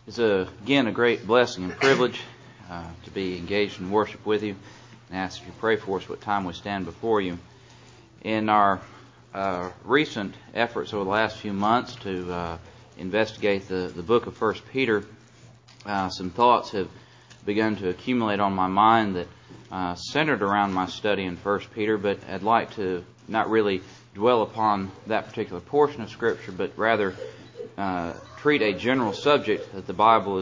It's again a great blessing and privilege to be engaged in worship with you, and ask that you pray for us what time we stand before you. In our recent efforts over the last few months to investigate the book of 1 Peter, some thoughts have begun to accumulate on my mind that centered around my study in 1 Peter, but I'd like to not really dwell upon that particular portion of Scripture, but rather treat a general subject that the Bible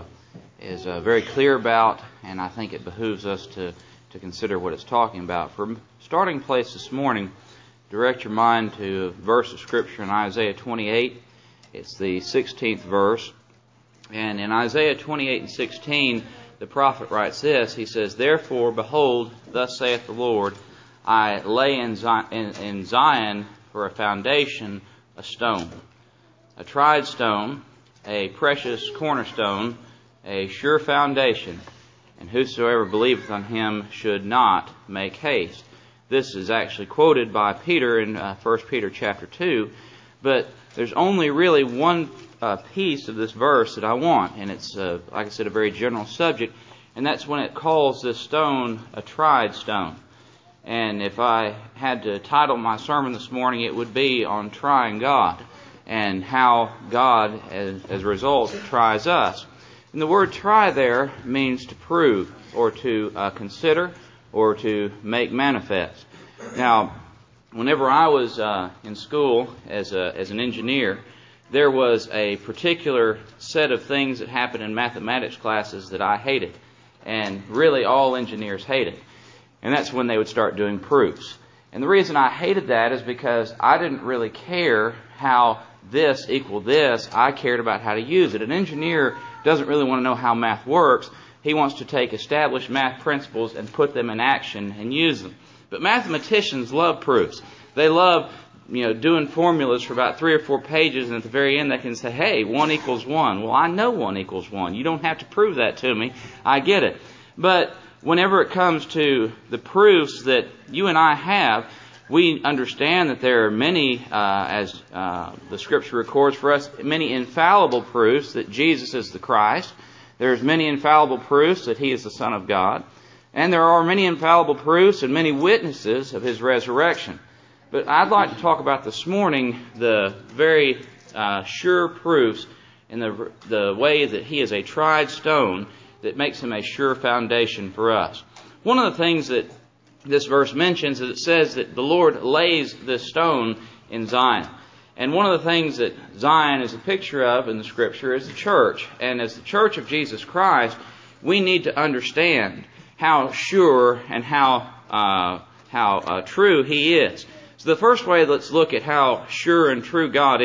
is very clear about, and I think it behooves us to consider what it's talking about. For starting place this morning, direct your mind to a verse of Scripture in Isaiah 28. It's the 16th verse. And in Isaiah 28 and 16, the prophet writes this. He says, "Therefore, behold, thus saith the Lord, I lay in Zion for a foundation a stone, a tried stone, a precious cornerstone, a sure foundation, and whosoever believeth on him should not make haste." This is actually quoted by Peter in 1 Peter chapter 2, but there's only really one piece of this verse that I want, and it's, like I said, a very general subject, and that's when it calls this stone a tried stone. And if I had to title my sermon this morning, it would be on trying God, and how God, as a result, tries us. And the word try there means to prove, or to consider, or to make manifest. Now, whenever I was in school as an engineer, there was a particular set of things that happened in mathematics classes that I hated. And really all engineers hated. And that's when they would start doing proofs. And the reason I hated that is because I didn't really care how this equaled this. I cared about how to use it. An engineer doesn't really want to know how math works. He wants to take established math principles and put them in action and use them. But mathematicians love proofs. They love, doing formulas for about 3 or 4 pages, and at the very end they can say, hey, 1 equals 1. Well, I know 1 equals 1. You don't have to prove that to me. I get it. But whenever it comes to the proofs that you and I have, we understand that there are many, as the Scripture records for us, many infallible proofs that Jesus is the Christ. There's many infallible proofs that He is the Son of God. And there are many infallible proofs and many witnesses of His resurrection. But I'd like to talk about this morning the very sure proofs in the way that He is a tried stone that makes Him a sure foundation for us. One of the things that this verse mentions is it says that the Lord lays this stone in Zion. And one of the things that Zion is a picture of in the Scripture is the church. And as the church of Jesus Christ, we need to understand how sure and how true He is. So the first way, let's look at how sure and true God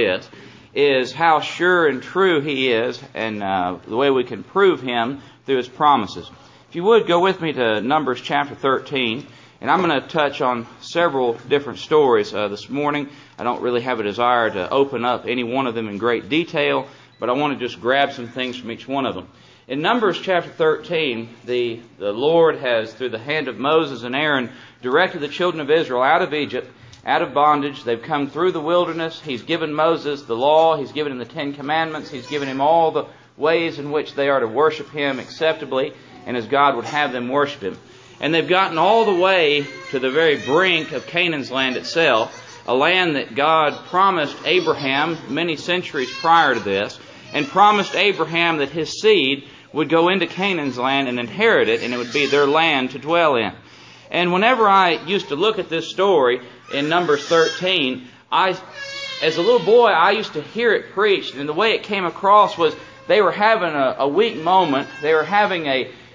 is how sure and true He is, and the way we can prove Him through His promises. If you would, go with me to Numbers chapter 13, and I'm going to touch on several different stories this morning. I don't really have a desire to open up any one of them in great detail, but I want to just grab some things from each one of them. In Numbers chapter 13, the Lord has, through the hand of Moses and Aaron, directed the children of Israel out of Egypt, out of bondage. They've come through the wilderness. He's given Moses the law. He's given him the 10 Commandments. He's given him all the ways in which they are to worship Him acceptably and as God would have them worship Him. And they've gotten all the way to the very brink of Canaan's land itself, a land that God promised Abraham many centuries prior to this, and promised Abraham that his seed would go into Canaan's land and inherit it, and it would be their land to dwell in. And whenever I used to look at this story in Numbers 13, as a little boy, I used to hear it preached, and the way it came across was they were having a weak moment. They were having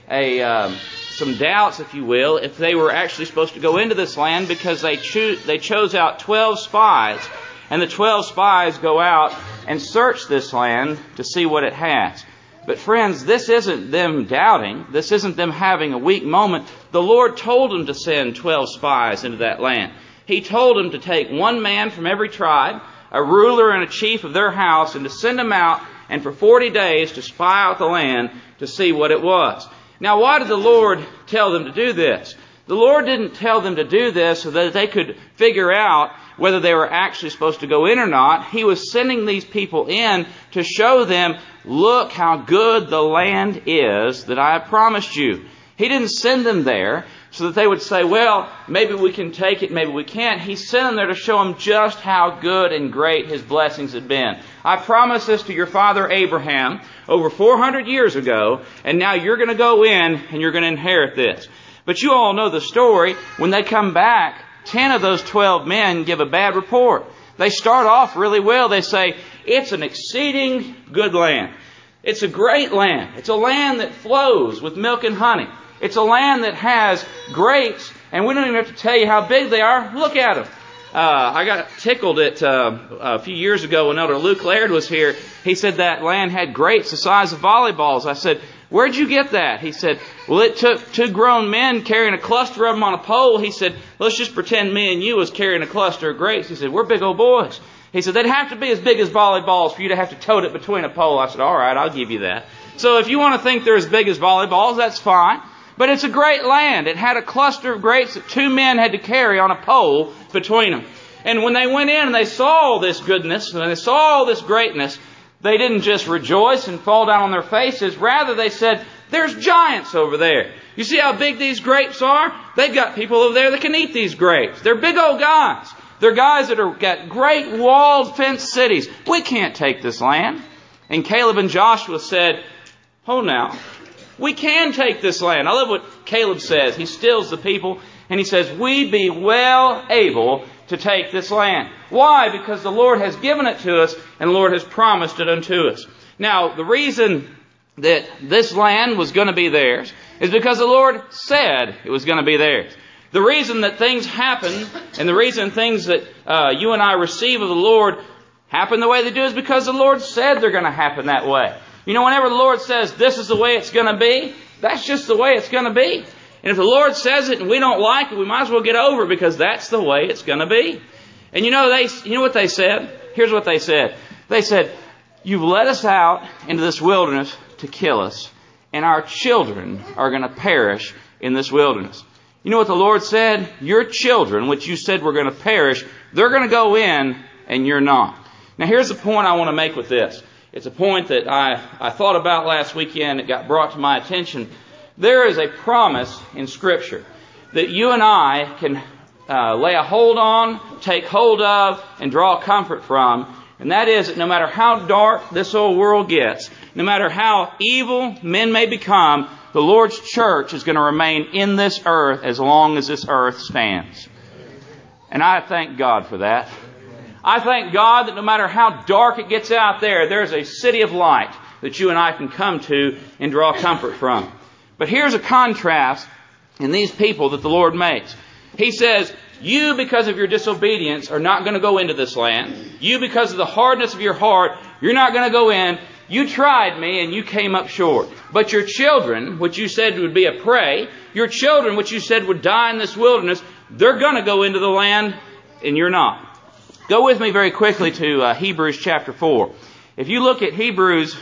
some doubts, if you will, if they were actually supposed to go into this land, because they chose out 12 spies, and the 12 spies go out and search this land to see what it has. But friends, this isn't them doubting. This isn't them having a weak moment. The Lord told them to send 12 spies into that land. He told them to take one man from every tribe, a ruler and a chief of their house, and to send them out and for 40 days to spy out the land to see what it was. Now, why did the Lord tell them to do this? The Lord didn't tell them to do this so that they could figure out whether they were actually supposed to go in or not. He was sending these people in to show them, look how good the land is that I have promised you. He didn't send them there so that they would say, well, maybe we can take it, maybe we can't. He sent them there to show them just how good and great His blessings had been. I promised this to your father Abraham over 400 years ago, and now you're going to go in and you're going to inherit this. But you all know the story. When they come back, 10 of those 12 men give a bad report. They start off really well. They say, it's an exceeding good land. It's a great land. It's a land that flows with milk and honey. It's a land that has grapes, and we don't even have to tell you how big they are. Look at them. I got tickled at a few years ago when Elder Luke Laird was here. He said that land had grapes the size of volleyballs. I said, where'd you get that? He said, well, it took 2 grown men carrying a cluster of them on a pole. He said, let's just pretend me and you was carrying a cluster of grapes. He said, we're big old boys. He said, they'd have to be as big as volleyballs for you to have to tote it between a pole. I said, all right, I'll give you that. So if you want to think they're as big as volleyballs, that's fine. But it's a great land. It had a cluster of grapes that 2 men had to carry on a pole between them. And when they went in and they saw this goodness, and they saw this greatness, they didn't just rejoice and fall down on their faces. Rather, they said, there's giants over there. You see how big these grapes are? They've got people over there that can eat these grapes. They're big old guys. They're guys that have got great walled, fenced cities. We can't take this land. And Caleb and Joshua said, oh, now, we can take this land. I love what Caleb says. He stills the people and he says, we be well able to take this land. Why? Because the Lord has given it to us and the Lord has promised it unto us. Now, the reason that this land was going to be theirs is because the Lord said it was going to be theirs. The reason that things happen and the reason things that you and I receive of the Lord happen the way they do is because the Lord said they're going to happen that way. You know, whenever the Lord says this is the way it's going to be, that's just the way it's going to be. And if the Lord says it and we don't like it, we might as well get over it because that's the way it's going to be. And you know what they said? Here's what they said. They said, you've led us out into this wilderness to kill us, and our children are going to perish in this wilderness. You know what the Lord said? Your children, which you said were going to perish, they're going to go in and you're not. Now here's the point I want to make with this. It's a point that I thought about last weekend. It got brought to my attention. There is a promise in Scripture that you and I can lay a hold on, take hold of, and draw comfort from. And that is that no matter how dark this old world gets, no matter how evil men may become, the Lord's church is going to remain in this earth as long as this earth stands. And I thank God for that. I thank God that no matter how dark it gets out there, there's a city of light that you and I can come to and draw comfort from. But here's a contrast in these people that the Lord makes. He says, you, because of your disobedience, are not going to go into this land. You, because of the hardness of your heart, you're not going to go in. You tried me and you came up short. But your children, which you said would be a prey, your children, which you said would die in this wilderness, they're going to go into the land and you're not. Go with me very quickly to Hebrews chapter 4. If you look at Hebrews,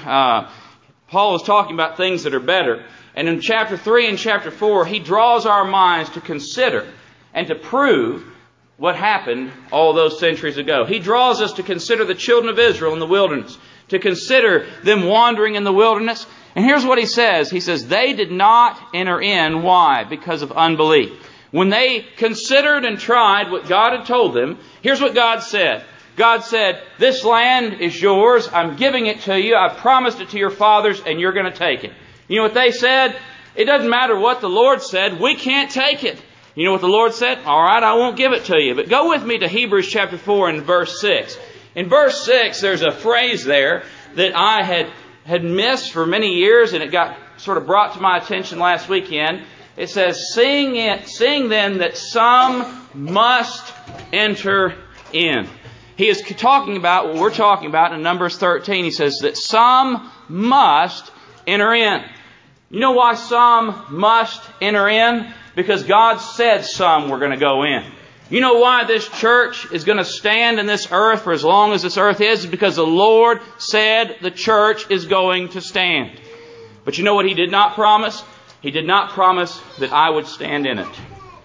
Paul is talking about things that are better. And in chapter 3 and chapter 4, he draws our minds to consider and to prove what happened all those centuries ago. He draws us to consider the children of Israel in the wilderness, to consider them wandering in the wilderness. And here's what he says. He says, they did not enter in. Why? Because of unbelief. When they considered and tried what God had told them, here's what God said. God said, this land is yours. I'm giving it to you. I promised it to your fathers, and you're going to take it. You know what they said? It doesn't matter what the Lord said. We can't take it. You know what the Lord said? All right, I won't give it to you. But go with me to Hebrews chapter 4 and verse 6. In verse 6, there's a phrase there that I had missed for many years, and it got sort of brought to my attention last weekend. It says, seeing then that some must enter in. He is talking about what we're talking about in Numbers 13. He says that some must enter in. You know why some must enter in? Because God said some were going to go in. You know why this church is going to stand in this earth for as long as this earth is? Because the Lord said the church is going to stand. But you know what He did not promise? He did not promise that I would stand in it.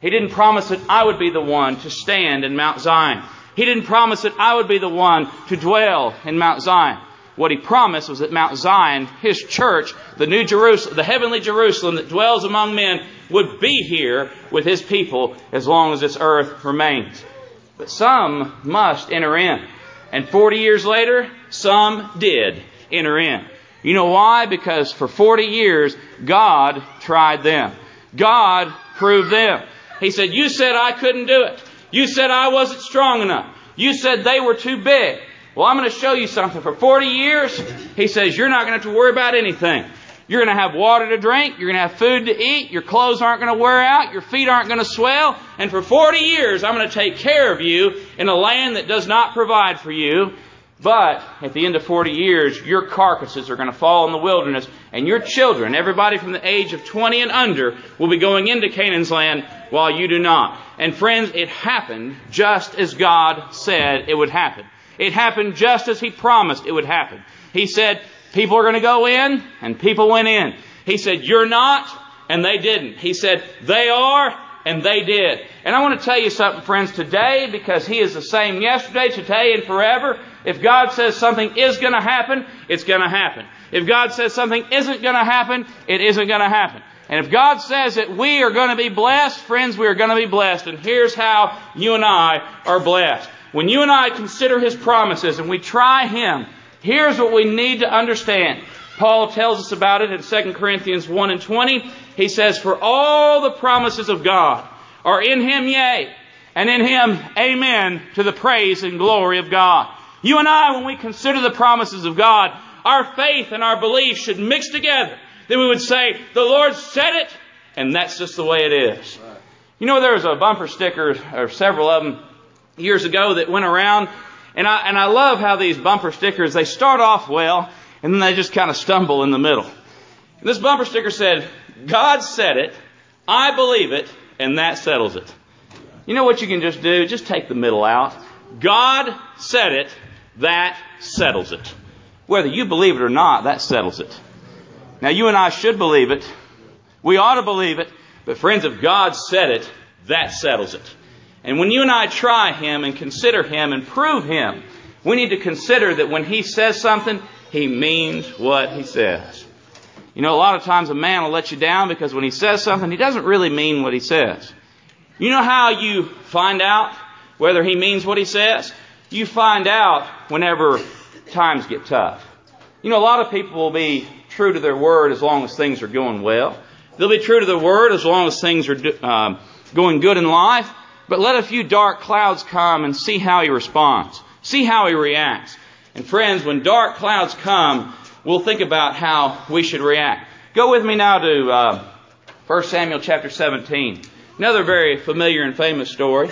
He didn't promise that I would be the one to stand in Mount Zion. He didn't promise that I would be the one to dwell in Mount Zion. What He promised was that Mount Zion, His church, the New Jerusalem, the heavenly Jerusalem that dwells among men, would be here with His people as long as this earth remains. But some must enter in. And 40 years later, some did enter in. You know why? Because for 40 years, God tried them. God proved them. He said, you said I couldn't do it. You said I wasn't strong enough. You said they were too big. Well, I'm going to show you something. For 40 years, He says, you're not going to have to worry about anything. You're going to have water to drink. You're going to have food to eat. Your clothes aren't going to wear out. Your feet aren't going to swell. And for 40 years, I'm going to take care of you in a land that does not provide for you. But at the end of 40 years, your carcasses are going to fall in the wilderness, and your children, everybody from the age of 20 and under, will be going into Canaan's land while you do not. And friends, it happened just as God said it would happen. It happened just as He promised it would happen. He said, people are going to go in, and people went in. He said, you're not, and they didn't. He said, they are, and they did. And I want to tell you something, friends, today, because He is the same yesterday, today, and forever. If God says something is going to happen, it's going to happen. If God says something isn't going to happen, it isn't going to happen. And if God says that we are going to be blessed, friends, we are going to be blessed. And here's how you and I are blessed. When you and I consider His promises and we try Him, here's what we need to understand. Paul tells us about it in 2 Corinthians 1 and 20. He says, for all the promises of God are in Him, yea, and in Him, amen, to the praise and glory of God. You and I, when we consider the promises of God, our faith and our belief should mix together. Then we would say, the Lord said it, and that's just the way it is. Right. You know, there was a bumper sticker, or several of them, years ago that went around, and I love how these bumper stickers, they start off well, and then they just kind of stumble in the middle. And this bumper sticker said, God said it, I believe it, and that settles it. You know what you can just do? Just take the middle out. God said it, that settles it. Whether you believe it or not, that settles it. Now, you and I should believe it. We ought to believe it. But friends, if God said it, that settles it. And when you and I try Him and consider Him and prove Him, we need to consider that when He says something, He means what He says. You know, a lot of times a man will let you down because when he says something, he doesn't really mean what he says. You know how you find out whether he means what he says? You find out whenever times get tough. You know, a lot of people will be true to their word as long as things are going well. They'll be true to their word as long as things are going good in life. But let a few dark clouds come and see how he responds. See how he reacts. And friends, when dark clouds come, we'll think about how we should react. Go with me now to 1 Samuel chapter 17. Another very familiar and famous story.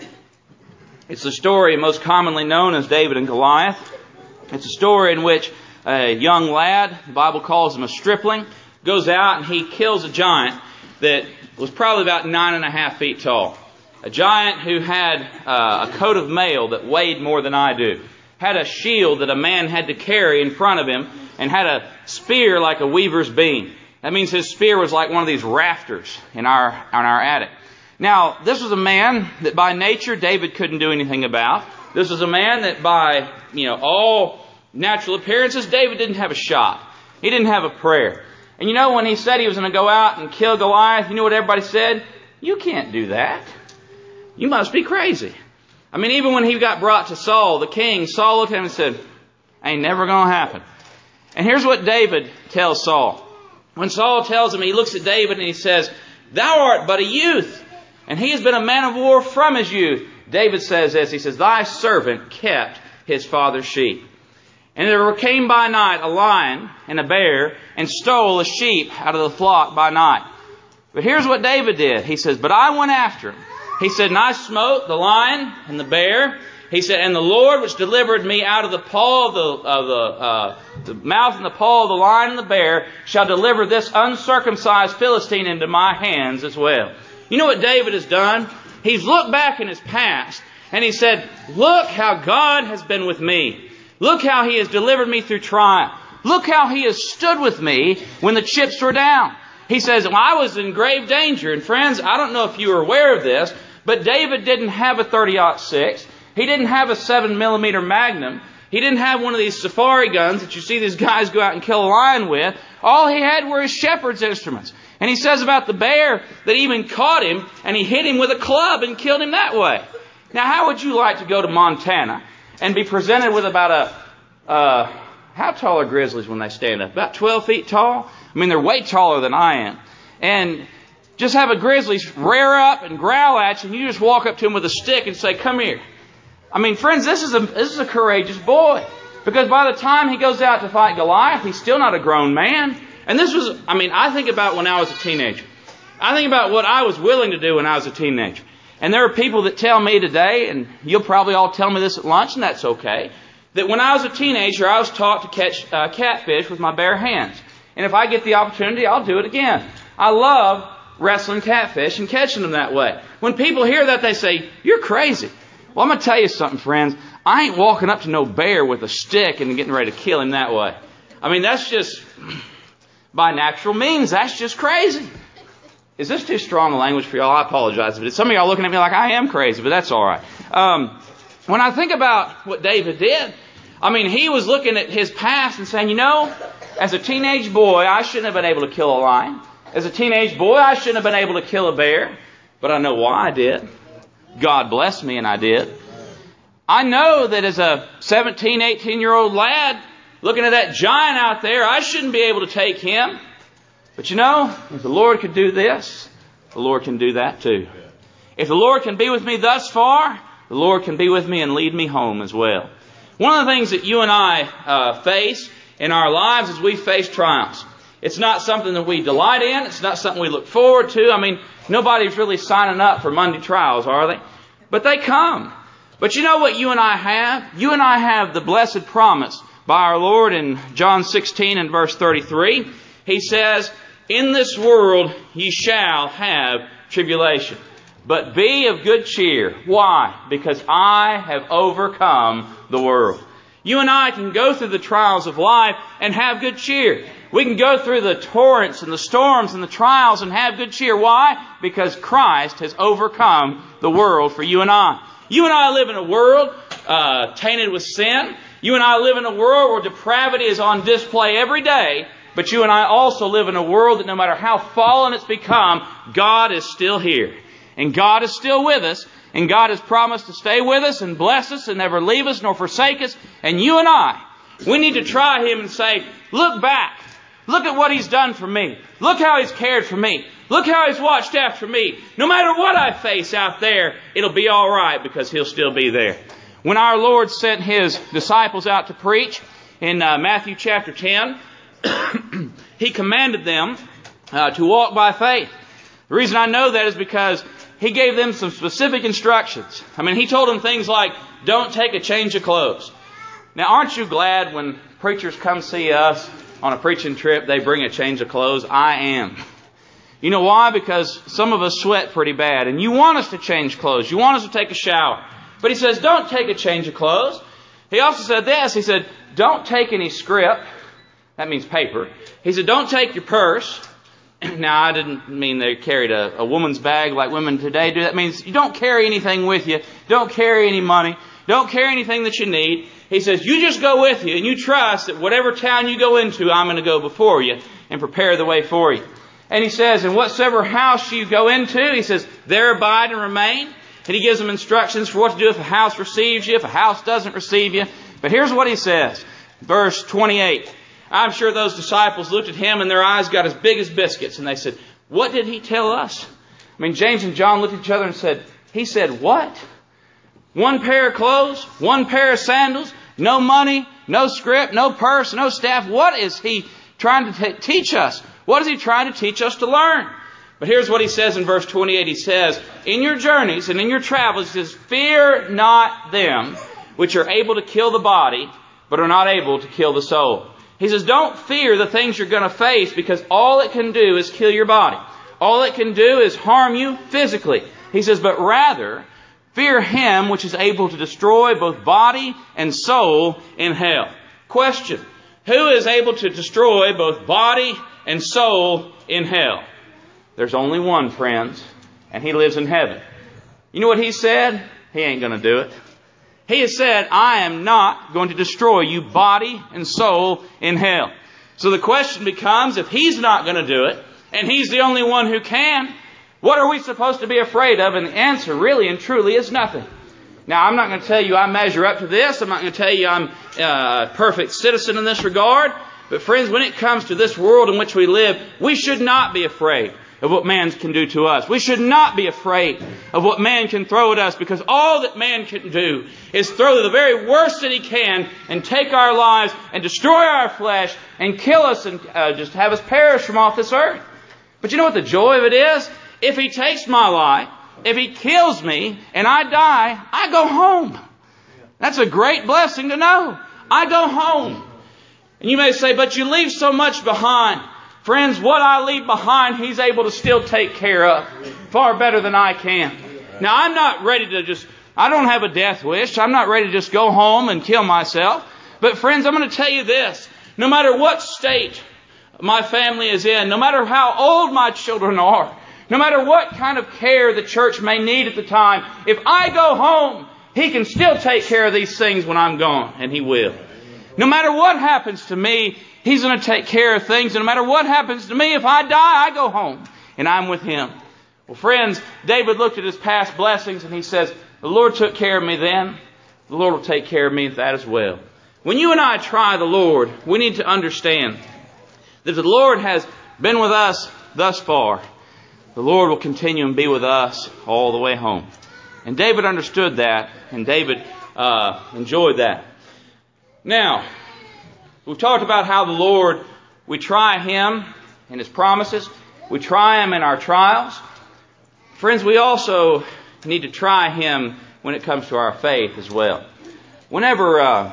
It's the story most commonly known as David and Goliath. It's a story in which a young lad, the Bible calls him a stripling, goes out and he kills a giant that was probably about 9.5 feet tall. A giant who had a coat of mail that weighed more than I do. Had a shield that a man had to carry in front of him, and had a spear like a weaver's beam. That means his spear was like one of these rafters in our attic. Now, this was a man that by nature David couldn't do anything about. This was a man that by, all natural appearances, David didn't have a shot. He didn't have a prayer. And when he said he was going to go out and kill Goliath, you know what everybody said? You can't do that. You must be crazy. I mean, even when he got brought to Saul, the king, Saul looked at him and said, ain't never going to happen. And here's what David tells Saul. When Saul tells him, he looks at David and he says, thou art but a youth, and he has been a man of war from his youth. David says this, he says, thy servant kept his father's sheep. And there came by night a lion and a bear, and stole a sheep out of the flock by night. But here's what David did. He says, but I went after him. He said, and I smote the lion and the bear. He said, and the Lord which delivered me out of the paw of the mouth and the paw of the lion and the bear shall deliver this uncircumcised Philistine into my hands as well. You know what David has done? He's looked back in his past and he said, look how God has been with me. Look how He has delivered me through trial. Look how He has stood with me when the chips were down. He says, well, I was in grave danger. And friends, I don't know if you are aware of this, but David didn't have a 30-06. He didn't have a 7mm Magnum. He didn't have one of these safari guns that you see these guys go out and kill a lion with. All he had were his shepherd's instruments. And he says about the bear that he even caught him and he hit him with a club and killed him that way. Now, how would you like to go to Montana and be presented with about how tall are grizzlies when they stand up? About 12 feet tall? I mean, they're way taller than I am. And just have a grizzly rear up and growl at you, and you just walk up to him with a stick and say, come here. I mean, friends, this is a courageous boy. Because by the time he goes out to fight Goliath, he's still not a grown man. And I think about when I was a teenager. I think about what I was willing to do when I was a teenager. And there are people that tell me today, and you'll probably all tell me this at lunch, and that's okay, that when I was a teenager, I was taught to catch catfish with my bare hands. And if I get the opportunity, I'll do it again. I love wrestling catfish and catching them that way. When people hear that, they say, you're crazy. Well, I'm going to tell you something, friends. I ain't walking up to no bear with a stick and getting ready to kill him that way. I mean, that's just, by natural means, that's just crazy. Is this too strong a language for y'all? I apologize. But some of y'all looking at me like I am crazy, but that's all right. When I think about what David did, I mean, he was looking at his past and saying, as a teenage boy, I shouldn't have been able to kill a lion. As a teenage boy, I shouldn't have been able to kill a bear. But I know why I did. God blessed me and I did. I know that as a 17, 18-year-old lad, looking at that giant out there, I shouldn't be able to take him. But if the Lord could do this, the Lord can do that too. If the Lord can be with me thus far, the Lord can be with me and lead me home as well. One of the things that you and I face in our lives is we face trials. It's not something that we delight in. It's not something we look forward to. I mean, nobody's really signing up for Monday trials, are they? But they come. But you know what you and I have? You and I have the blessed promise by our Lord in John 16 and verse 33. He says, in this world ye shall have tribulation. But be of good cheer. Why? Because I have overcome the world. You and I can go through the trials of life and have good cheer. We can go through the torrents and the storms and the trials and have good cheer. Why? Because Christ has overcome the world for you and I. You and I live in a world tainted with sin. You and I live in a world where depravity is on display every day. But you and I also live in a world that no matter how fallen it's become, God is still here. And God is still with us. And God has promised to stay with us and bless us and never leave us nor forsake us. And you and I, we need to try Him and say, look back. Look at what He's done for me. Look how He's cared for me. Look how He's watched after me. No matter what I face out there, it'll be all right because He'll still be there. When our Lord sent His disciples out to preach in Matthew chapter 10, He commanded them to walk by faith. The reason I know that is because He gave them some specific instructions. I mean, He told them things like, don't take a change of clothes. Now, aren't you glad when preachers come see us on a preaching trip, they bring a change of clothes? I am. You know why? Because some of us sweat pretty bad. And you want us to change clothes. You want us to take a shower. But He says, don't take a change of clothes. He also said this. He said, don't take any scrip. That means paper. He said, don't take your purse. Now, I didn't mean they carried a woman's bag like women today do. That means you don't carry anything with you. Don't carry any money. Don't carry anything that you need. He says, you just go with you and you trust that whatever town you go into, I'm going to go before you and prepare the way for you. And He says, and whatsoever house you go into, He says, there abide and remain. And He gives them instructions for what to do if a house receives you, if a house doesn't receive you. But here's what He says. Verse 28. I'm sure those disciples looked at Him and their eyes got as big as biscuits. And they said, what did He tell us? I mean, James and John looked at each other and said, He said what? One pair of clothes, one pair of sandals, no money, no scrip, no purse, no staff. What is He trying to teach us? What is He trying to teach us to learn? But here's what He says in verse 28. He says, in your journeys and in your travels, He says, fear not them which are able to kill the body, but are not able to kill the soul. He says, don't fear the things you're going to face because all it can do is kill your body. All it can do is harm you physically. He says, but rather fear Him which is able to destroy both body and soul in hell. Question. Who is able to destroy both body and soul in hell? There's only one, friends, and He lives in heaven. You know what He said? He ain't going to do it. He has said, I am not going to destroy you body and soul in hell. So the question becomes, if He's not going to do it, and He's the only one who can, what are we supposed to be afraid of? And the answer really and truly is nothing. Now, I'm not going to tell you I measure up to this. I'm not going to tell you I'm a perfect citizen in this regard. But friends, when it comes to this world in which we live, we should not be afraid of what man can do to us. We should not be afraid of what man can throw at us, because all that man can do is throw the very worst that he can and take our lives and destroy our flesh and kill us and just have us perish from off this earth. But you know what the joy of it is? If He takes my life, if He kills me and I die, I go home. That's a great blessing to know. I go home. And you may say, but you leave so much behind. Friends, what I leave behind, He's able to still take care of far better than I can. Now, I'm not ready to I don't have a death wish. I'm not ready to just go home and kill myself. But friends, I'm going to tell you this. No matter what state my family is in, no matter how old my children are, no matter what kind of care the church may need at the time, if I go home, He can still take care of these things when I'm gone, and He will. No matter what happens to me, He's going to take care of things. And no matter what happens to me, if I die, I go home and I'm with Him. Well, friends, David looked at his past blessings and he says, the Lord took care of me then. The Lord will take care of me that as well. When you and I try the Lord, we need to understand that the Lord has been with us thus far. The Lord will continue and be with us all the way home. And David understood that, and David enjoyed that. Now, we've talked about how the Lord, we try Him in His promises. We try Him in our trials. Friends, we also need to try Him when it comes to our faith as well. Whenever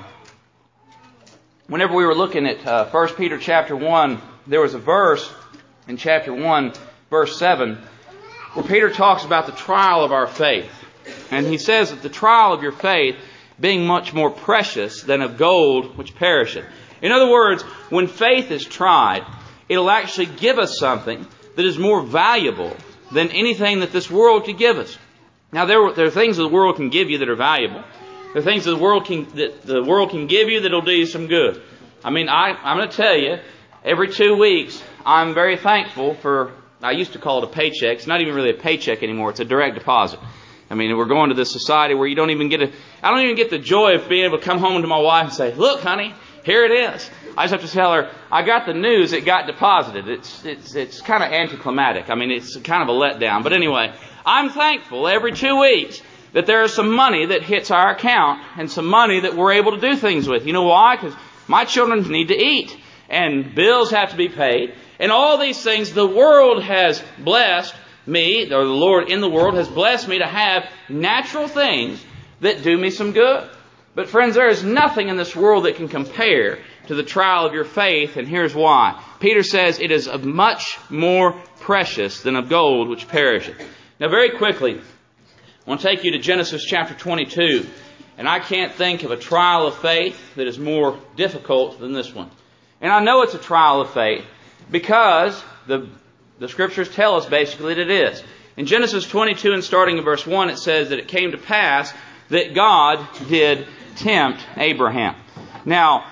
we were looking at 1 Peter chapter 1, there was a verse in chapter 1, verse 7, where Peter talks about the trial of our faith. And he says that the trial of your faith being much more precious than of gold which perisheth. In other words, when faith is tried, it'll actually give us something that is more valuable than anything that this world could give us. Now, there are things that the world can give you that are valuable. There are things that the world can give you that will do you some good. I mean, I'm going to tell you, every 2 weeks, I'm very thankful for, I used to call it a paycheck. It's not even really a paycheck anymore. It's a direct deposit. I mean, we're going to this society where I don't even get the joy of being able to come home to my wife and say, look, honey, here it is. I just have to tell her, I got the news, it got deposited. It's kind of anticlimactic. I mean, it's kind of a letdown. But anyway, I'm thankful every 2 weeks that there is some money that hits our account and some money that we're able to do things with. You know why? Because my children need to eat and bills have to be paid. And all these things, the world has blessed me, or the Lord in the world has blessed me to have natural things that do me some good. But friends, there is nothing in this world that can compare to the trial of your faith, and here's why. Peter says it is of much more precious than of gold which perisheth. Now very quickly, I want to take you to Genesis chapter 22, and I can't think of a trial of faith that is more difficult than this one. And I know it's a trial of faith because the Scriptures tell us basically that it is. In Genesis 22 and starting in verse 1, it says that it came to pass that God did tempt Abraham. Now,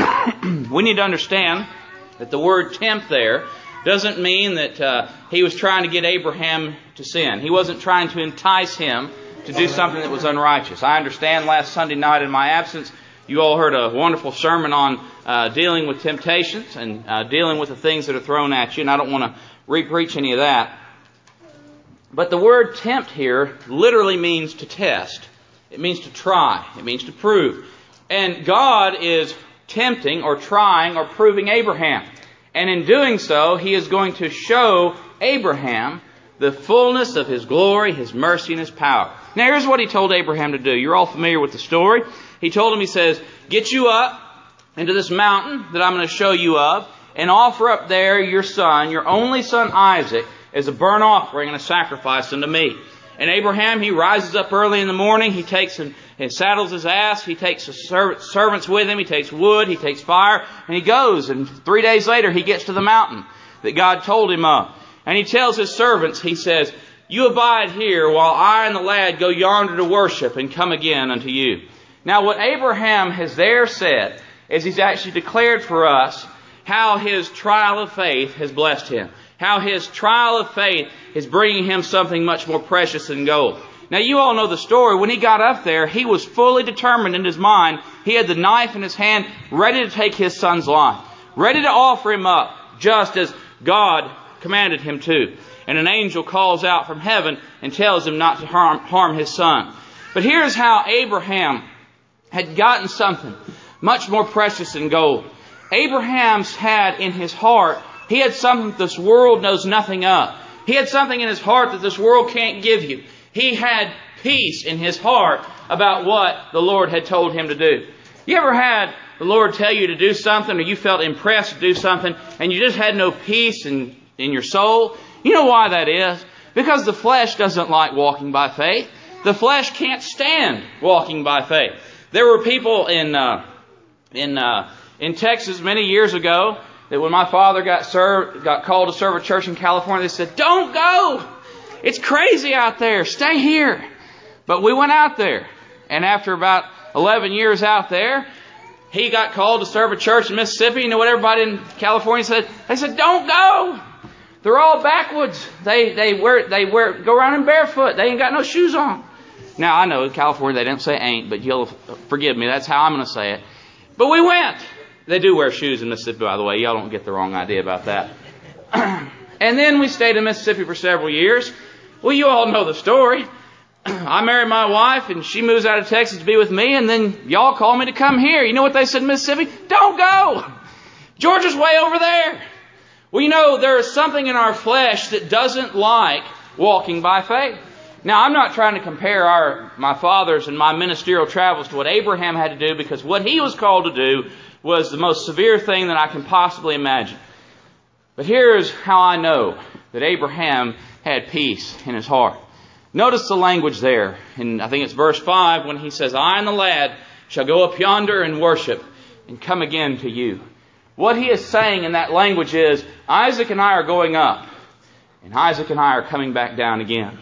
we need to understand that the word tempt there doesn't mean that he was trying to get Abraham to sin. He wasn't trying to entice him to do something that was unrighteous. I understand last Sunday night in my absence, you all heard a wonderful sermon on dealing with temptations and dealing with the things that are thrown at you, and I don't want to re-preach any of that. But the word tempt here literally means to test. It means to try. It means to prove. And God is tempting or trying or proving Abraham. And in doing so, He is going to show Abraham the fullness of His glory, His mercy, and His power. Now here's what He told Abraham to do. You're all familiar with the story. He told him, He says, get you up into this mountain that I'm going to show you of, and offer up there your son, your only son Isaac, as a burnt offering and a sacrifice unto me. And Abraham, he rises up early in the morning. He takes and He saddles his ass. He takes his servants with him. He takes wood. He takes fire. And he goes. And 3 days later, he gets to the mountain that God told him of. And he tells his servants, he says, "You abide here while I and the lad go yonder to worship and come again unto you." Now what Abraham has there said is he's actually declared for us how his trial of faith has blessed him. How his trial of faith is bringing him something much more precious than gold. Now you all know the story. When he got up there, he was fully determined in his mind. He had the knife in his hand, ready to take his son's life. Ready to offer him up, just as God commanded him to. And an angel calls out from heaven and tells him not to harm his son. But here's how Abraham had gotten something much more precious than gold. Abraham's had in his heart, he had something that this world knows nothing of. He had something in his heart that this world can't give you. He had peace in his heart about what the Lord had told him to do. You ever had the Lord tell you to do something, or you felt impressed to do something, and you just had no peace in your soul? You know why that is? Because the flesh doesn't like walking by faith. The flesh can't stand walking by faith. There were people in Texas many years ago that when my father got called to serve a church in California, they said, "Don't go! It's crazy out there. Stay here." But we went out there. And after about 11 years out there, he got called to serve a church in Mississippi. You know what everybody in California said? They said, "Don't go! They're all backwoods. They go around in barefoot. They ain't got no shoes on." Now, I know in California they don't say ain't, but you'll forgive me. That's how I'm going to say it. But we went. They do wear shoes in Mississippi, by the way. Y'all don't get the wrong idea about that. And then we stayed in Mississippi for several years. Well, you all know the story. I married my wife, and she moves out of Texas to be with me, and then y'all call me to come here. You know what they said in Mississippi? "Don't go! Georgia's way over there." Well, you know, there is something in our flesh that doesn't like walking by faith. Now, I'm not trying to compare my father's and my ministerial travels to what Abraham had to do, because what he was called to do was the most severe thing that I can possibly imagine. But here's how I know that Abraham had peace in his heart. Notice the language there. And I think it's verse 5 when he says, "I and the lad shall go up yonder and worship and come again to you." What he is saying in that language is, Isaac and I are going up, and Isaac and I are coming back down again.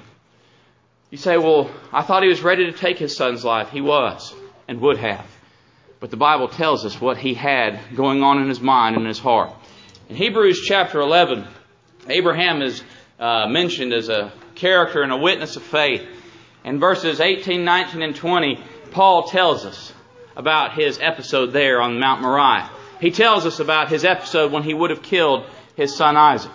You say, "Well, I thought he was ready to take his son's life." He was, and would have. But the Bible tells us what he had going on in his mind and his heart. In Hebrews chapter 11, Abraham is mentioned as a character and a witness of faith. In verses 18, 19, and 20, Paul tells us about his episode there on Mount Moriah. He tells us about his episode when he would have killed his son Isaac.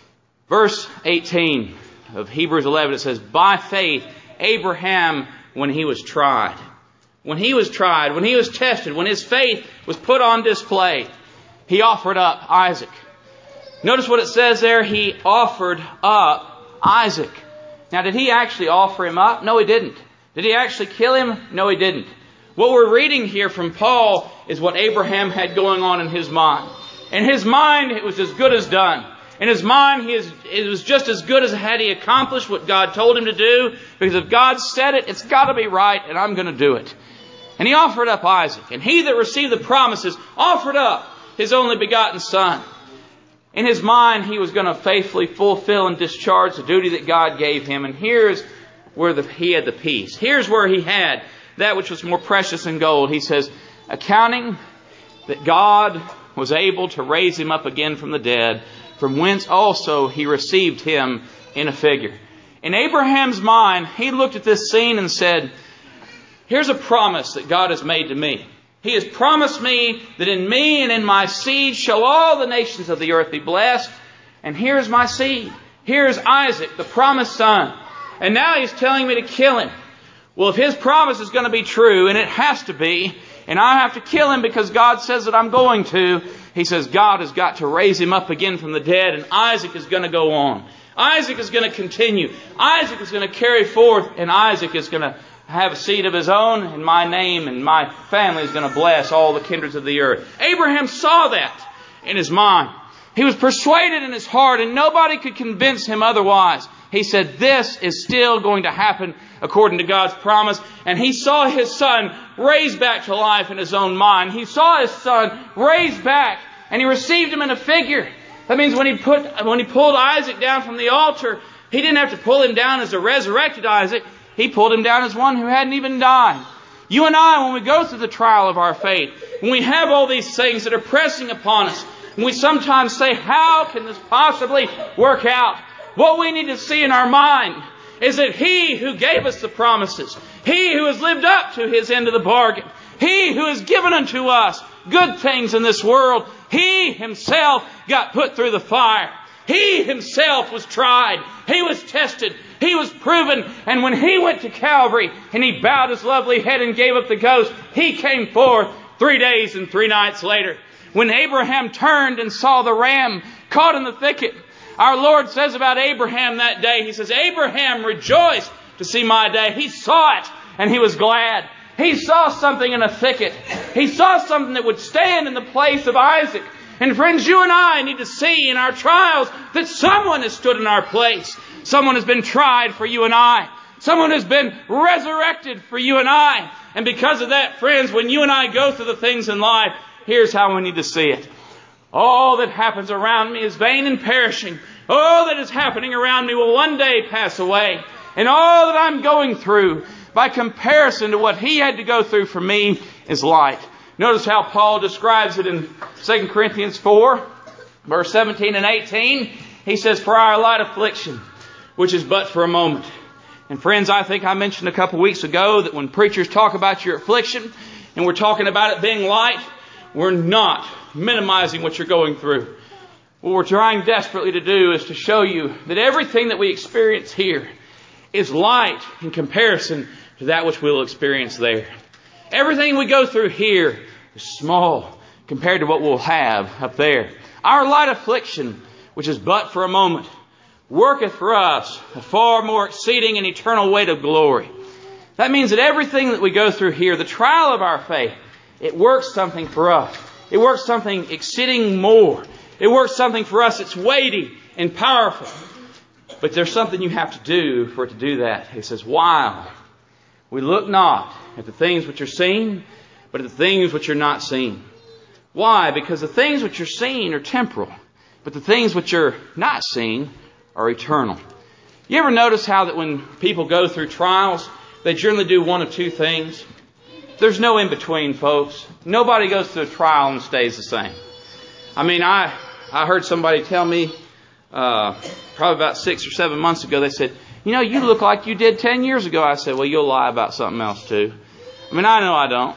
Verse 18 of Hebrews 11, it says, "By faith, Abraham, when he was tried," when he was tested, when his faith was put on display, he offered up Isaac. Notice what it says there. He offered up Isaac. Now, did he actually offer him up? No, he didn't. Did he actually kill him? No, he didn't. What we're reading here from Paul is what Abraham had going on in his mind. In his mind, it was as good as done. In his mind, it was just as good as had he accomplished what God told him to do. Because if God said it, it's got to be right, and I'm going to do it. And he offered up Isaac. And he that received the promises offered up his only begotten son. In his mind, he was going to faithfully fulfill and discharge the duty that God gave him. And here's where he had the peace. Here's where he had that which was more precious than gold. He says, accounting that God was able to raise him up again from the dead, from whence also he received him in a figure. In Abraham's mind, he looked at this scene and said, here's a promise that God has made to me. He has promised me that in me and in my seed shall all the nations of the earth be blessed. And here's my seed. Here's Isaac, the promised son. And now he's telling me to kill him. Well, if his promise is going to be true, and it has to be, and I have to kill him because God says that I'm going to, he says God has got to raise him up again from the dead, and Isaac is going to go on. Isaac is going to continue. Isaac is going to carry forth, and Isaac is going to have a seed of his own, and my name and my family is going to bless all the kindreds of the earth. Abraham saw that in his mind. He was persuaded in his heart, and nobody could convince him otherwise. He said, this is still going to happen according to God's promise. And he saw his son raised back to life in his own mind. He saw his son raised back, and he received him in a figure. That means when he pulled Isaac down from the altar, he didn't have to pull him down as a resurrected Isaac. He pulled him down as one who hadn't even died. You and I, when we go through the trial of our faith, when we have all these things that are pressing upon us, and we sometimes say, how can this possibly work out? What we need to see in our mind is that He who gave us the promises, He who has lived up to His end of the bargain, He who has given unto us good things in this world, He Himself got put through the fire. He Himself was tried. He was tested. He was proven. And when He went to Calvary and He bowed His lovely head and gave up the ghost, He came forth 3 days and 3 nights later. When Abraham turned and saw the ram caught in the thicket, our Lord says about Abraham that day, He says, Abraham rejoiced to see my day. He saw it and he was glad. He saw something in a thicket. He saw something that would stand in the place of Isaac. And friends, you and I need to see in our trials that someone has stood in our place. Someone has been tried for you and I. Someone has been resurrected for you and I. And because of that, friends, when you and I go through the things in life, here's how we need to see it. All that happens around me is vain and perishing. All that is happening around me will one day pass away. And all that I'm going through, by comparison to what He had to go through for me, is light. Notice how Paul describes it in 2 Corinthians 4, verse 17 and 18. He says, for our light affliction, which is but for a moment. And friends, I think I mentioned a couple weeks ago that when preachers talk about your affliction, and we're talking about it being light, we're not minimizing what you're going through. What we're trying desperately to do is to show you that everything that we experience here is light in comparison to that which we'll experience there. Everything we go through here is small compared to what we'll have up there. Our light affliction, which is but for a moment, worketh for us a far more exceeding and eternal weight of glory. That means that everything that we go through here, the trial of our faith, it works something for us. It works something exceeding more. It works something for us that's weighty and powerful. But there's something you have to do for it to do that. He says, while we look not at the things which are seen, but at the things which are not seen. Why? Because the things which are seen are temporal, but the things which are not seen are eternal. You ever notice how that when people go through trials, they generally do one of two things? There's no in between, folks. Nobody goes through a trial and stays the same. I mean, I heard somebody tell me probably about 6 or 7 months ago, they said, you know, you look like you did 10 years ago. I said, well, you'll lie about something else too. I mean, I know I don't.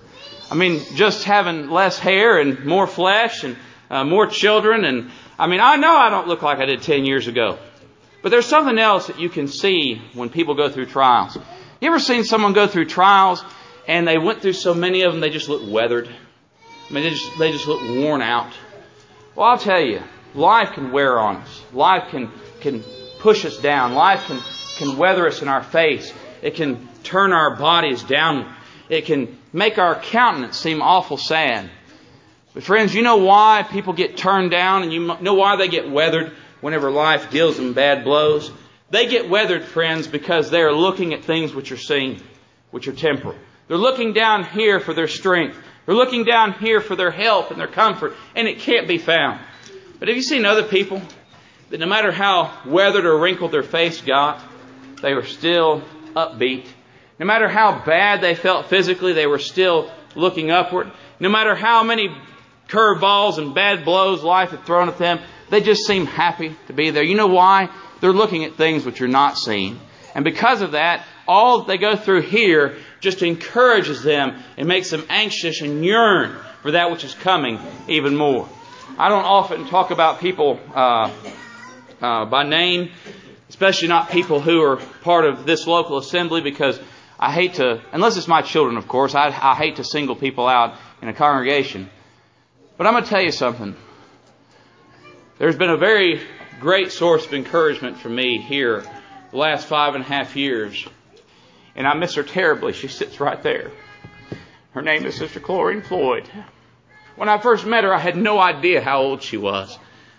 I mean, just having less hair and more flesh and more children. And I mean, I know I don't look like I did 10 years ago. But there's something else that you can see when people go through trials. You ever seen someone go through trials and they went through so many of them, they just look weathered? I mean, they just look worn out. Well, I'll tell you, life can wear on us. Life can push us down. Life can weather us in our face. It can turn our bodies down. It can make our countenance seem awful sad. But friends, you know why people get turned down, and you know why they get weathered whenever life deals them bad blows? They get weathered, friends, because they're looking at things which are seen, which are temporal. They're looking down here for their strength. They're looking down here for their help and their comfort, and it can't be found. But have you seen other people that no matter how weathered or wrinkled their face got, they were still upbeat? No matter how bad they felt physically, they were still looking upward. No matter how many curveballs and bad blows life had thrown at them, they just seemed happy to be there. You know why? They're looking at things which are not seen. And because of that, all that they go through here just encourages them and makes them anxious and yearn for that which is coming even more. I don't often talk about people by name, especially not people who are part of this local assembly, because I hate to, unless it's my children, of course, I hate to single people out in a congregation. But I'm going to tell you something. There's been a very great source of encouragement for me here the last 5.5 years. And I miss her terribly. She sits right there. Her name is Sister Chlorine Floyd. When I first met her, I had no idea how old she was.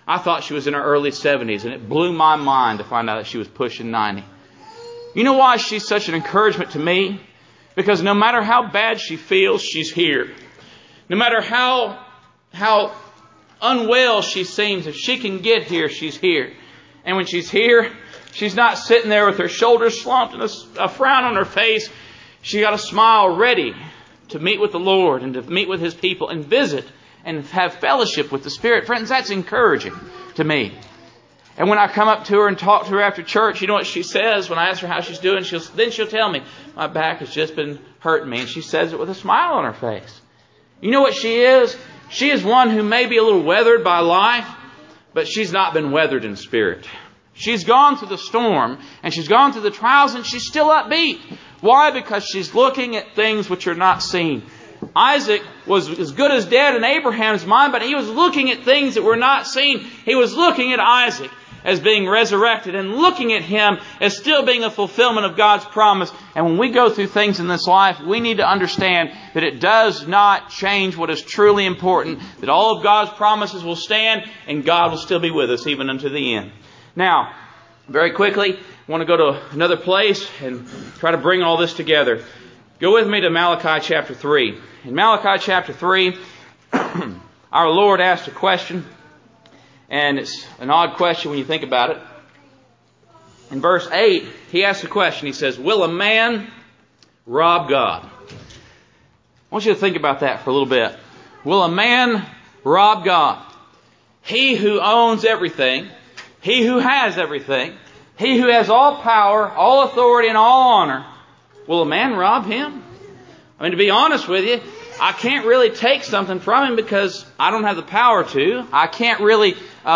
I thought she was in her early 70s, and it blew my mind to find out that she was pushing 90. You know why she's such an encouragement to me? Because no matter how bad she feels, she's here. No matter how unwell she seems, if she can get here, she's here. And when she's here, she's not sitting there with her shoulders slumped and a frown on her face. She got a smile ready to meet with the Lord and to meet with His people and visit and have fellowship with the Spirit. Friends, that's encouraging to me. And when I come up to her and talk to her after church, you know what she says? When I ask her how she's doing, she'll tell me, my back has just been hurting me. And she says it with a smile on her face. You know what she is? She is one who may be a little weathered by life, but she's not been weathered in spirit. She's gone through the storm, and she's gone through the trials, and she's still upbeat. Why? Because she's looking at things which are not seen. Isaac was as good as dead in Abraham's mind, but he was looking at things that were not seen. He was looking at Isaac as being resurrected and looking at him as still being a fulfillment of God's promise. And when we go through things in this life, we need to understand that it does not change what is truly important, that all of God's promises will stand and God will still be with us even unto the end. Now, very quickly, I want to go to another place and try to bring all this together. Go with me to Malachi chapter 3. In Malachi chapter 3, our Lord asked a question, and it's an odd question when you think about it. In verse 8, He asks a question. He says, will a man rob God? I want you to think about that for a little bit. Will a man rob God? He who owns everything, He who has everything, He who has all power, all authority, and all honor, will a man rob Him? I mean, to be honest with you, I can't really take something from Him because I don't have the power to. I can't really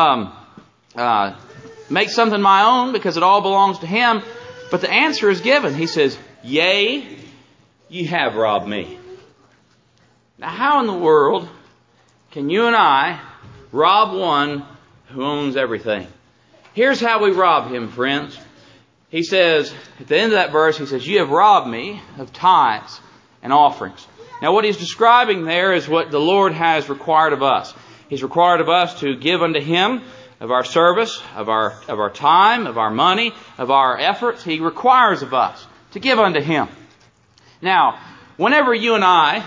make something my own because it all belongs to Him. But the answer is given. He says, yea, ye have robbed me. Now, how in the world can you and I rob one who owns everything? Here's how we rob Him, friends. He says, at the end of that verse, He says, you have robbed me of tithes and offerings. Now what He's describing there is what the Lord has required of us. He's required of us to give unto Him of our service, of our time, of our money, of our efforts. He requires of us to give unto Him. Now, whenever you and I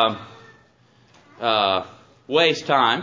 waste time,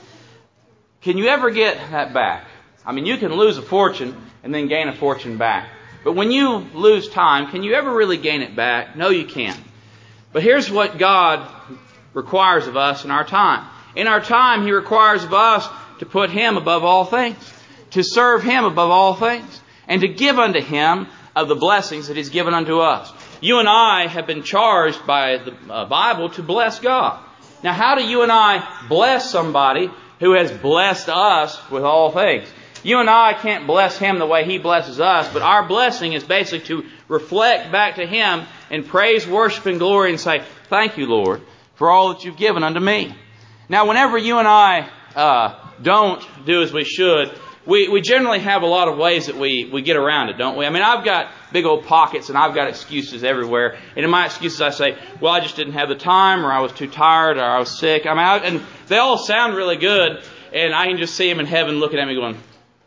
can you ever get that back? I mean, you can lose a fortune and then gain a fortune back. But when you lose time, can you ever really gain it back? No, you can't. But here's what God requires of us in our time. In our time, He requires of us to put Him above all things, to serve Him above all things, and to give unto Him of the blessings that He's given unto us. You and I have been charged by the Bible to bless God. Now, how do you and I bless somebody who has blessed us with all things? You and I can't bless Him the way He blesses us, but our blessing is basically to reflect back to Him in praise, worship, and glory and say, thank you, Lord, for all that You've given unto me. Now, whenever you and I don't do as we should, we generally have a lot of ways that we get around it, don't we? I mean, I've got big old pockets and I've got excuses everywhere. And in my excuses I say, well, I just didn't have the time, or I was too tired, or I was sick. And they all sound really good, and I can just see Him in heaven looking at me going,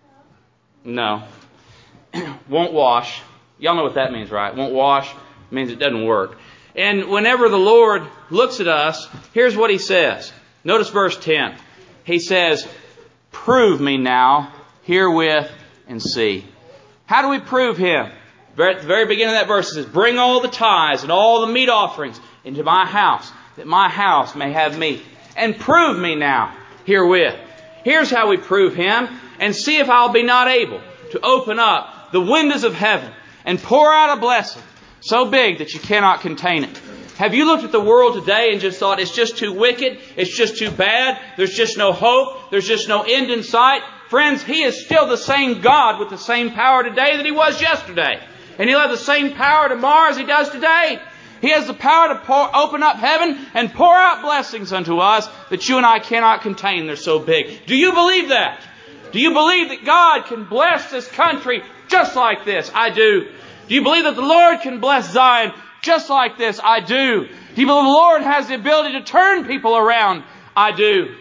no. Won't wash. Y'all know what that means, right? Won't wash means it doesn't work. And whenever the Lord looks at us, here's what He says. Notice verse 10. He says, prove me now herewith and see. How do we prove Him? At the very beginning of that verse it says, bring all the tithes and all the meat offerings into my house, that my house may have meat. And prove me now herewith. Here's how we prove Him. And see if I'll be not able to open up the windows of heaven and pour out a blessing so big that you cannot contain it. Have you looked at the world today and just thought it's just too wicked, it's just too bad, there's just no hope, there's just no end in sight? Friends, He is still the same God with the same power today that He was yesterday. And He'll have the same power tomorrow as He does today. He has the power to open up heaven and pour out blessings unto us that you and I cannot contain. They're so big. Do you believe that? Do you believe that God can bless this country just like this? I do. Do you believe that the Lord can bless Zion just like this? I do. Do you believe the Lord has the ability to turn people around? I do.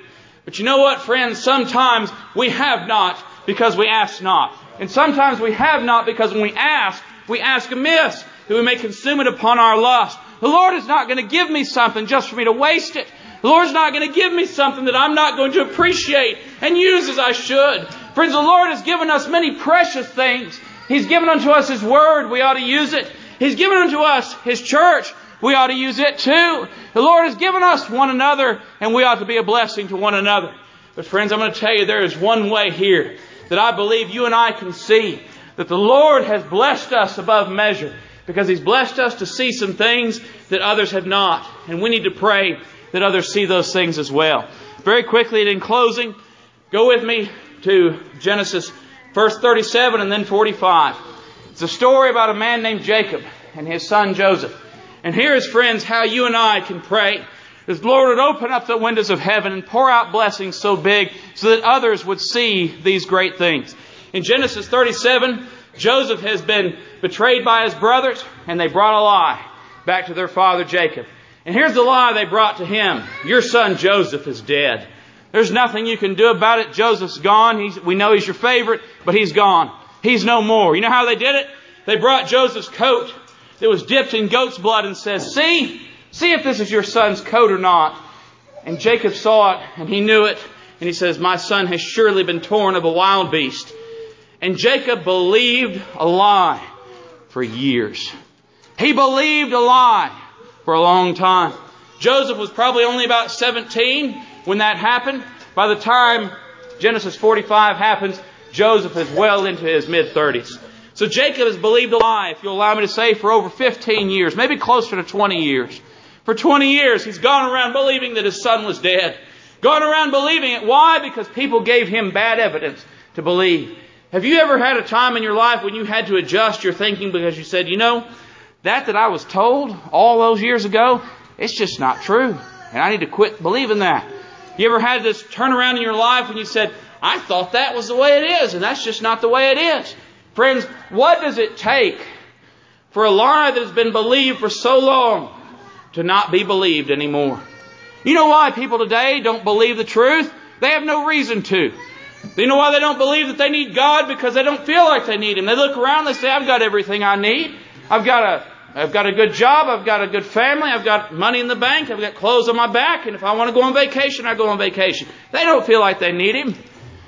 But you know what, friends? Sometimes we have not because we ask not. And sometimes we have not because when we ask amiss, that we may consume it upon our lust. The Lord is not going to give me something just for me to waste it. The Lord's not going to give me something that I'm not going to appreciate and use as I should. Friends, the Lord has given us many precious things. He's given unto us His Word. We ought to use it. He's given unto us His church. We ought to use it too. The Lord has given us one another, and we ought to be a blessing to one another. But friends, I'm going to tell you there is one way here that I believe you and I can see that the Lord has blessed us above measure, because He's blessed us to see some things that others have not. And we need to pray that others see those things as well. Very quickly and in closing, go with me to Genesis verse 37 and then 45. It's a story about a man named Jacob and his son Joseph. And here is, friends, how you and I can pray. The Lord would open up the windows of heaven and pour out blessings so big so that others would see these great things. In Genesis 37, Joseph has been betrayed by his brothers, and they brought a lie back to their father Jacob. And here's the lie they brought to him. Your son Joseph is dead. There's nothing you can do about it. Joseph's gone. We know he's your favorite, but he's gone. He's no more. You know how they did it? They brought Joseph's coat that was dipped in goat's blood and says, see if this is your son's coat or not. And Jacob saw it and he knew it. And he says, my son has surely been torn of a wild beast. And Jacob believed a lie for years. He believed a lie for a long time. Joseph was probably only about 17 when that happened. By the time Genesis 45 happens, Joseph is well into his mid-30s. So Jacob has believed a lie, if you'll allow me to say, for over 15 years, maybe closer to 20 years. For 20 years, he's gone around believing that his son was dead. Gone around believing it. Why? Because people gave him bad evidence to believe. Have you ever had a time in your life when you had to adjust your thinking because you said, you know, that I was told all those years ago, it's just not true. And I need to quit believing that. You ever had this turnaround in your life when you said, I thought that was the way it is, and that's just not the way it is. Friends, what does it take for a lie that has been believed for so long to not be believed anymore? You know why people today don't believe the truth? They have no reason to. You know why they don't believe that they need God? Because they don't feel like they need Him. They look around and they say, I've got everything I need. I've got a good job. I've got a good family. I've got money in the bank. I've got clothes on my back. And if I want to go on vacation, I go on vacation. They don't feel like they need Him.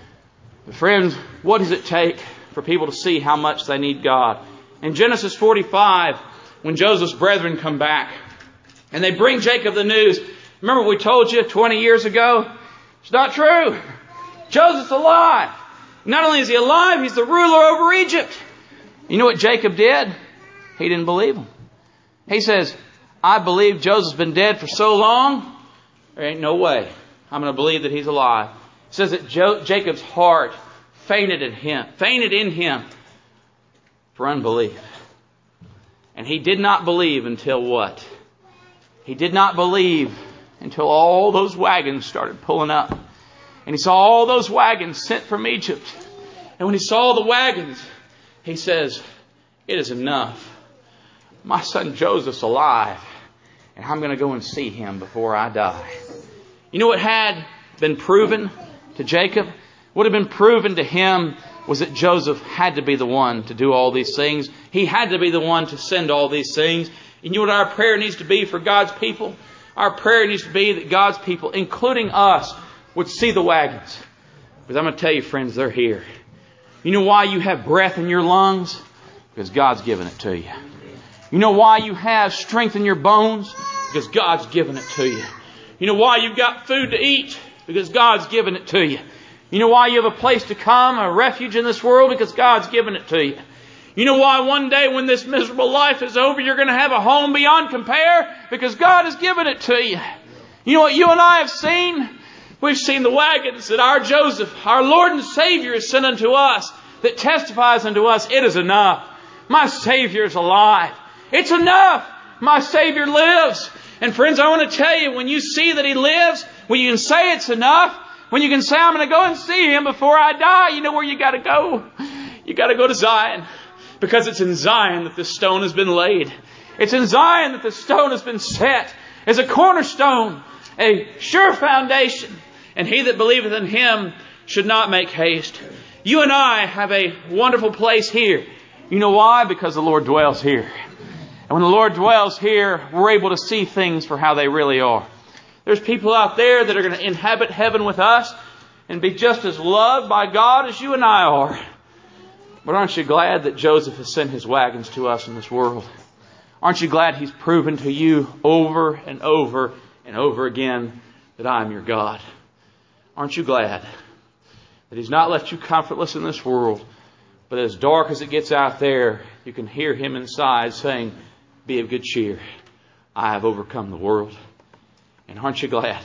But friends, what does it take for people to see how much they need God? In Genesis 45, when Joseph's brethren come back and they bring Jacob the news, remember we told you 20 years ago? It's not true. Joseph's alive. Not only is he alive, he's the ruler over Egypt. You know what Jacob did? He didn't believe him. He says, I believe Joseph's been dead for so long, there ain't no way I'm going to believe that he's alive. It says that Jacob's heart fainted in him for unbelief. And he did not believe until what? He did not believe until all those wagons started pulling up. And he saw all those wagons sent from Egypt. And when he saw the wagons, he says, it is enough. My son Joseph's alive. And I'm going to go and see him before I die. You know what had been proven to Jacob? What had been proven to him was that Joseph had to be the one to do all these things. He had to be the one to send all these things. And you know what our prayer needs to be for God's people? Our prayer needs to be that God's people, including us, would see the wagons. Because I'm going to tell you, friends, they're here. You know why you have breath in your lungs? Because God's given it to you. You know why you have strength in your bones? Because God's given it to you. You know why you've got food to eat? Because God's given it to you. You know why you have a place to come, a refuge in this world? Because God's given it to you. You know why one day when this miserable life is over, you're going to have a home beyond compare? Because God has given it to you. You know what you and I have seen? We've seen the wagons that our Joseph, our Lord and Savior, has sent unto us, that testifies unto us, it is enough. My Savior is alive. It's enough. My Savior lives. And friends, I want to tell you, when you see that He lives, when you can say it's enough, when you can say, I'm going to go and see Him before I die, you know where you got to go? You got to go to Zion. Because it's in Zion that this stone has been laid. It's in Zion that the stone has been set as a cornerstone, a sure foundation. and he that believeth in him should not make haste. You and I have a wonderful place here. You know why? Because the Lord dwells here. And when the Lord dwells here, we're able to see things for how they really are. There's people out there that are going to inhabit heaven with us and be just as loved by God as you and I are. But aren't you glad that Joseph has sent his wagons to us in this world? Aren't you glad He's proven to you over and over and over again that I am your God? Aren't you glad that He's not left you comfortless in this world, but as dark as it gets out there, you can hear Him inside saying, be of good cheer. I have overcome the world. And aren't you glad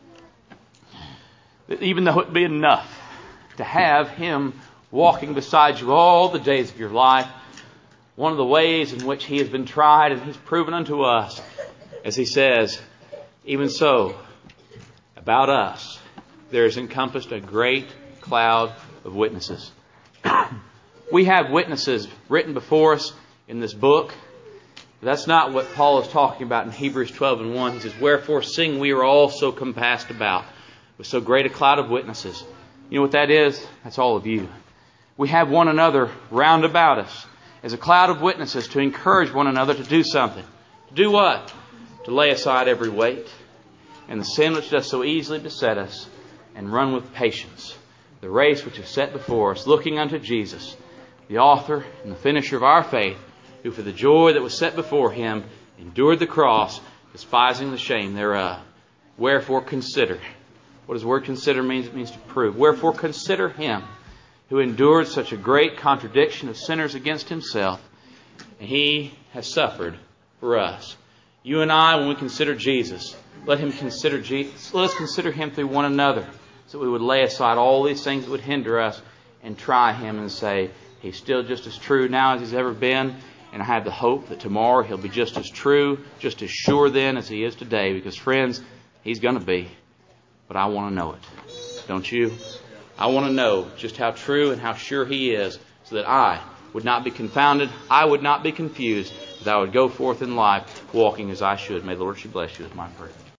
that even though it be enough to have Him walking beside you all the days of your life, one of the ways in which He has been tried and He's proven unto us, as He says, even so, about us, there is encompassed a great cloud of witnesses. We have witnesses written before us in this book. But that's not what Paul is talking about in Hebrews 12:1. He says, wherefore seeing we are all so compassed about with so great a cloud of witnesses. You know what that is? That's all of you. We have one another round about us as a cloud of witnesses to encourage one another to do something. To do what? To lay aside every weight and the sin which does so easily beset us, and run with patience the race which is set before us, looking unto Jesus, the author and the finisher of our faith, who for the joy that was set before Him endured the cross, despising the shame thereof. Wherefore consider. What does the word consider mean? It means to prove. Wherefore consider Him who endured such a great contradiction of sinners against Himself, and He has suffered for us. You and I, when we consider Jesus, let us consider Him through one another, so that we would lay aside all these things that would hinder us and try Him and say, He's still just as true now as He's ever been, and I have the hope that tomorrow He'll be just as true, just as sure then as He is today, because friends, He's going to be. But I want to know it. Don't you? I want to know just how true and how sure He is, so that I would not be confounded, I would not be confused, that I would go forth in life walking as I should. May the Lord bless you is my prayer.